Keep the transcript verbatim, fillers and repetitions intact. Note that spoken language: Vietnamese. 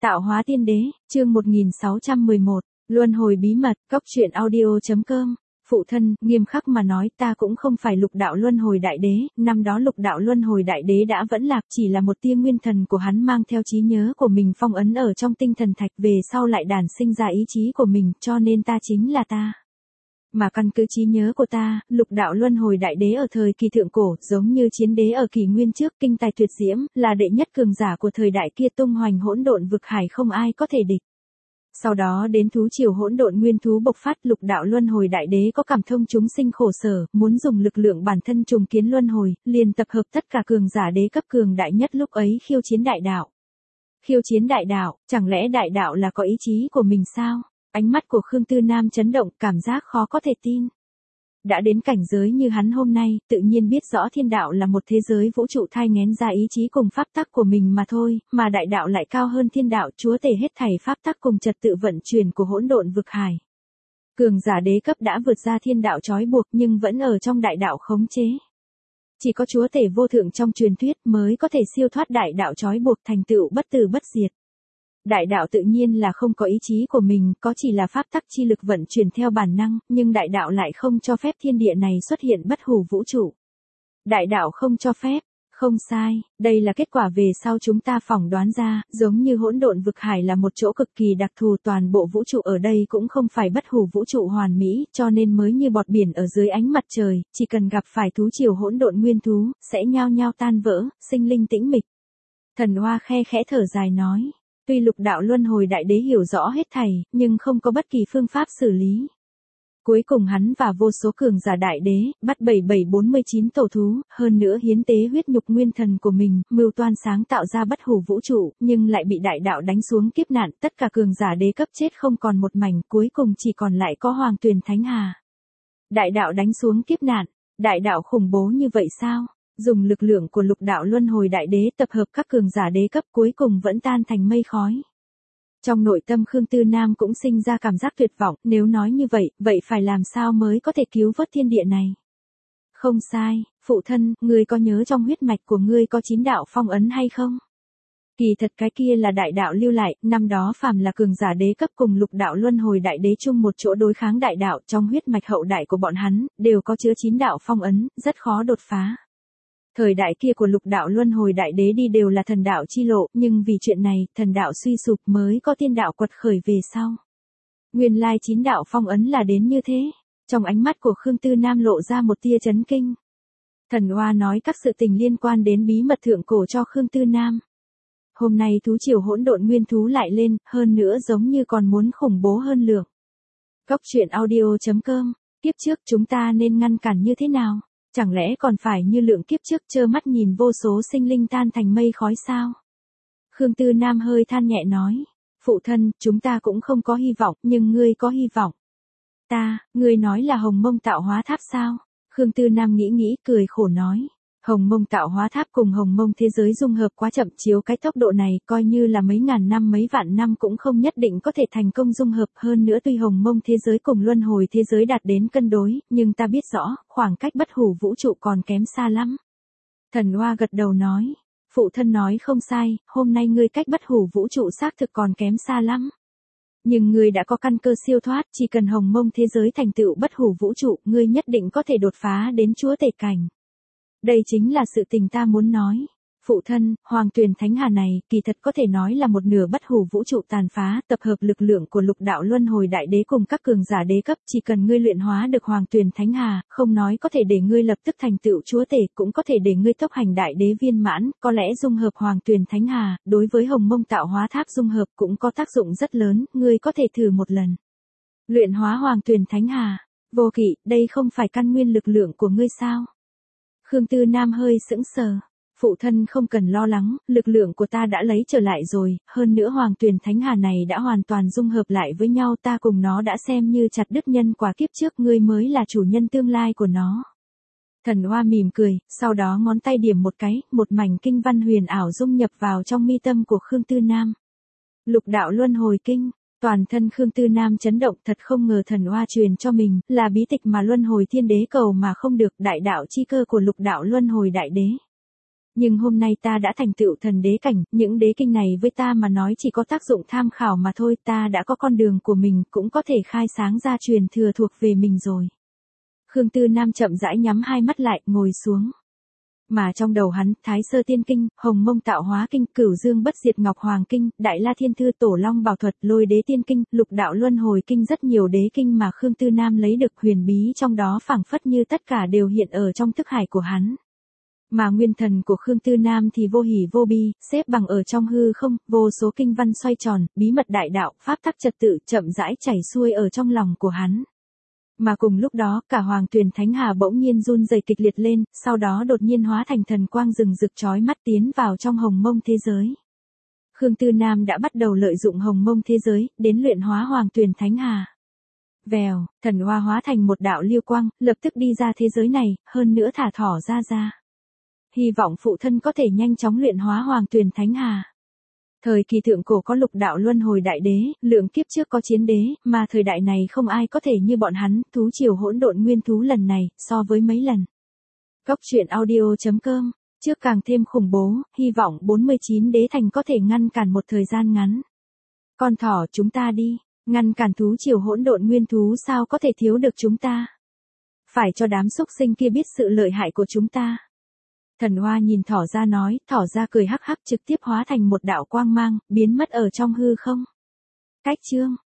Tạo hóa tiên đế, chương một nghìn sáu trăm mười một, luân hồi bí mật, cốc truyện audio chấm com. Phụ thân, nghiêm khắc mà nói ta cũng không phải lục đạo luân hồi đại đế, năm đó lục đạo luân hồi đại đế đã vẫn lạc, chỉ là một tia nguyên thần của hắn mang theo trí nhớ của mình phong ấn ở trong tinh thần thạch, về sau lại đản sinh ra ý chí của mình, cho nên ta chính là ta. Mà căn cứ trí nhớ của ta, lục đạo luân hồi đại đế ở thời kỳ thượng cổ, giống như chiến đế ở kỷ nguyên trước, kinh tài tuyệt diễm, là đệ nhất cường giả của thời đại kia, tung hoành hỗn độn vực hải không ai có thể địch. Sau đó đến thú triều hỗn độn nguyên thú bộc phát, lục đạo luân hồi đại đế có cảm thông chúng sinh khổ sở, muốn dùng lực lượng bản thân trùng kiến luân hồi, liền tập hợp tất cả cường giả đế cấp cường đại nhất lúc ấy khiêu chiến đại đạo. Khiêu chiến đại đạo, chẳng lẽ đại đạo là có ý chí của mình sao? Ánh mắt của Khương Tư Nam chấn động, cảm giác khó có thể tin. Đã đến cảnh giới như hắn hôm nay, tự nhiên biết rõ thiên đạo là một thế giới vũ trụ thai nghén ra ý chí cùng pháp tắc của mình mà thôi, mà đại đạo lại cao hơn thiên đạo, chúa tể hết thảy pháp tắc cùng trật tự vận chuyển của hỗn độn vực hải. Cường giả đế cấp đã vượt ra thiên đạo trói buộc nhưng vẫn ở trong đại đạo khống chế. Chỉ có chúa tể vô thượng trong truyền thuyết mới có thể siêu thoát đại đạo trói buộc, thành tựu bất tử bất diệt. Đại đạo tự nhiên là không có ý chí của mình, có chỉ là pháp tắc chi lực vận chuyển theo bản năng, nhưng đại đạo lại không cho phép thiên địa này xuất hiện bất hủ vũ trụ. Đại đạo không cho phép, không sai, đây là kết quả về sau chúng ta phỏng đoán ra, giống như hỗn độn vực hải là một chỗ cực kỳ đặc thù, toàn bộ vũ trụ ở đây cũng không phải bất hủ vũ trụ hoàn mỹ, cho nên mới như bọt biển ở dưới ánh mặt trời, chỉ cần gặp phải thú triều hỗn độn nguyên thú, sẽ nhao nhao tan vỡ, sinh linh tĩnh mịch. Thần Hoa khe khẽ thở dài nói. Tuy lục đạo luân hồi đại đế hiểu rõ hết thảy, nhưng không có bất kỳ phương pháp xử lý. Cuối cùng hắn và vô số cường giả đại đế, bắt bảy bảy bốn mươi chín tổ thú, hơn nữa hiến tế huyết nhục nguyên thần của mình, mưu toan sáng tạo ra bất hủ vũ trụ, nhưng lại bị đại đạo đánh xuống kiếp nạn, tất cả cường giả đế cấp chết không còn một mảnh, cuối cùng chỉ còn lại có Hoàng Tuyền Thánh Hà. Đại đạo đánh xuống kiếp nạn, đại đạo khủng bố như vậy sao? Dùng lực lượng của lục đạo luân hồi đại đế tập hợp các cường giả đế cấp cuối cùng vẫn tan thành mây khói. Trong nội tâm Khương Tư Nam cũng sinh ra cảm giác tuyệt vọng, nếu nói như vậy, vậy phải làm sao mới có thể cứu vớt thiên địa này? Không sai, phụ thân, ngươi có nhớ trong huyết mạch của ngươi có chín đạo phong ấn hay không? Kỳ thật cái kia là đại đạo lưu lại, năm đó phàm là cường giả đế cấp cùng lục đạo luân hồi đại đế chung một chỗ đối kháng đại đạo, trong huyết mạch hậu đại của bọn hắn, đều có chứa chín đạo phong ấn, rất khó đột phá. Thời đại kia của lục đạo luân hồi đại đế đi đều là thần đạo chi lộ, nhưng vì chuyện này, thần đạo suy sụp mới có tiên đạo quật khởi về sau. Nguyên lai chín đạo phong ấn là đến như thế. Trong ánh mắt của Khương Tư Nam lộ ra một tia chấn kinh. Thần Hoa nói các sự tình liên quan đến bí mật thượng cổ cho Khương Tư Nam. Hôm nay thú triều hỗn độn nguyên thú lại lên, hơn nữa giống như còn muốn khủng bố hơn lượng. Cốc truyện audio chấm com, kiếp trước chúng ta nên ngăn cản như thế nào? Chẳng lẽ còn phải như lượng kiếp trước trơ mắt nhìn vô số sinh linh tan thành mây khói sao? Khương Tư Nam hơi than nhẹ nói. Phụ thân, chúng ta cũng không có hy vọng, nhưng ngươi có hy vọng. Ta, ngươi nói là Hồng Mông tạo hóa tháp sao? Khương Tư Nam nghĩ nghĩ cười khổ nói. Hồng Mông tạo hóa tháp cùng Hồng Mông thế giới dung hợp quá chậm, chiếu cái tốc độ này coi như là mấy ngàn năm mấy vạn năm cũng không nhất định có thể thành công dung hợp, hơn nữa tuy Hồng Mông thế giới cùng luân hồi thế giới đạt đến cân đối, nhưng ta biết rõ, khoảng cách bất hủ vũ trụ còn kém xa lắm. Thần Hoa gật đầu nói, phụ thân nói không sai, hôm nay ngươi cách bất hủ vũ trụ xác thực còn kém xa lắm. Nhưng ngươi đã có căn cơ siêu thoát, chỉ cần Hồng Mông thế giới thành tựu bất hủ vũ trụ, ngươi nhất định có thể đột phá đến chúa tể cảnh. Đây chính là sự tình ta muốn nói. Phụ thân, Hoàng Tuyền Thánh Hà này, kỳ thật có thể nói là một nửa bất hủ vũ trụ tàn phá, tập hợp lực lượng của lục đạo luân hồi đại đế cùng các cường giả đế cấp, chỉ cần ngươi luyện hóa được Hoàng Tuyền Thánh Hà, không nói có thể để ngươi lập tức thành tựu chúa tể, cũng có thể để ngươi tốc hành đại đế viên mãn, có lẽ dung hợp Hoàng Tuyền Thánh Hà, đối với Hồng Mông tạo hóa tháp dung hợp cũng có tác dụng rất lớn, ngươi có thể thử một lần. Luyện hóa Hoàng Tuyền Thánh Hà, Vô Kỵ, đây không phải căn nguyên lực lượng của ngươi sao? Khương Tư Nam hơi sững sờ. Phụ thân không cần lo lắng, lực lượng của ta đã lấy trở lại rồi, hơn nữa Hoàng Tuyền Thánh Hà này đã hoàn toàn dung hợp lại với nhau, ta cùng nó đã xem như chặt đứt nhân quả kiếp trước, ngươi mới là chủ nhân tương lai của nó. Thần Hoa mỉm cười, sau đó ngón tay điểm một cái, một mảnh kinh văn huyền ảo dung nhập vào trong mi tâm của Khương Tư Nam. Lục đạo luân hồi kinh. Toàn thân Khương Tư Nam chấn động, thật không ngờ Thần Hoa truyền cho mình, là bí tịch mà luân hồi thiên đế cầu mà không được, đại đạo chi cơ của lục đạo luân hồi đại đế. Nhưng hôm nay ta đã thành tựu thần đế cảnh, những đế kinh này với ta mà nói chỉ có tác dụng tham khảo mà thôi, ta đã có con đường của mình, cũng có thể khai sáng ra truyền thừa thuộc về mình rồi. Khương Tư Nam chậm rãi nhắm hai mắt lại, ngồi xuống. Mà trong đầu hắn, Thái Sơ Tiên Kinh, Hồng Mông Tạo Hóa Kinh, Cửu Dương Bất Diệt Ngọc Hoàng Kinh, Đại La Thiên Thư Tổ Long Bảo Thuật, Lôi Đế Tiên Kinh, Lục Đạo Luân Hồi Kinh, rất nhiều đế kinh mà Khương Tư Nam lấy được, huyền bí trong đó phảng phất như tất cả đều hiện ở trong thức hải của hắn. Mà nguyên thần của Khương Tư Nam thì vô hỉ vô bi, xếp bằng ở trong hư không, vô số kinh văn xoay tròn, bí mật đại đạo, pháp tắc trật tự chậm rãi chảy xuôi ở trong lòng của hắn. Mà cùng lúc đó, cả Hoàng Tuyền Thánh Hà bỗng nhiên run rẩy kịch liệt lên, sau đó đột nhiên hóa thành thần quang rừng rực chói mắt tiến vào trong Hồng Mông thế giới. Khương Tư Nam đã bắt đầu lợi dụng Hồng Mông thế giới, đến luyện hóa Hoàng Tuyền Thánh Hà. Vèo, thần hoa hóa thành một đạo lưu quang, lập tức đi ra thế giới này, hơn nữa thả thỏ ra ra. Hy vọng phụ thân có thể nhanh chóng luyện hóa Hoàng Tuyền Thánh Hà. Thời kỳ thượng cổ có lục đạo luân hồi đại đế, lượng kiếp trước có chiến đế, mà thời đại này không ai có thể như bọn hắn, thú triều hỗn độn nguyên thú lần này, so với mấy lần. Góc truyện audio chấm com, trước càng thêm khủng bố, hy vọng bốn mươi chín đế thành có thể ngăn cản một thời gian ngắn. Con thỏ chúng ta đi, ngăn cản thú triều hỗn độn nguyên thú sao có thể thiếu được chúng ta. Phải cho đám súc sinh kia biết sự lợi hại của chúng ta. Thần Hoa nhìn thỏ ra nói, thỏ ra cười hắc hắc trực tiếp hóa thành một đạo quang mang, biến mất ở trong hư không. Cách chương